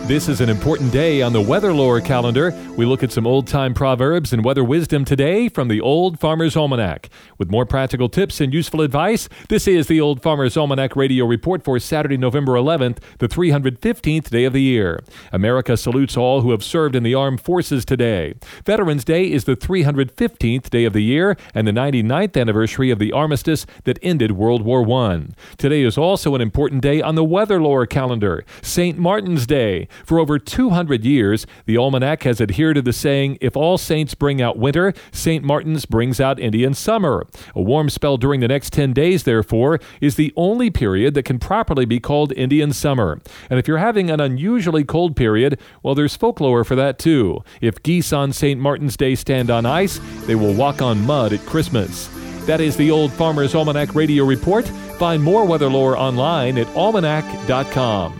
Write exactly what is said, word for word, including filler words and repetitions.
This is an important day on the Weather Lore calendar. We look at some old-time proverbs and weather wisdom today from the Old Farmer's Almanac. With more practical tips and useful advice, this is the Old Farmer's Almanac Radio Report for Saturday, November eleventh, the three hundred fifteenth day of the year. America salutes all who have served in the armed forces today. Veterans Day is the three hundred fifteenth day of the year and the ninety-ninth anniversary of the armistice that ended World War One. Today is also an important day on the Weather Lore calendar, Saint Martin's Day. For over two hundred years, the Almanac has adhered to the saying, if all saints bring out winter, Saint Martin's brings out Indian summer. A warm spell during the next ten days, therefore, is the only period that can properly be called Indian summer. And if you're having an unusually cold period, well, there's folklore for that too. If geese on Saint Martin's Day stand on ice, they will walk on mud at Christmas. That is the Old Farmer's Almanac Radio Report. Find more weather lore online at almanac dot com.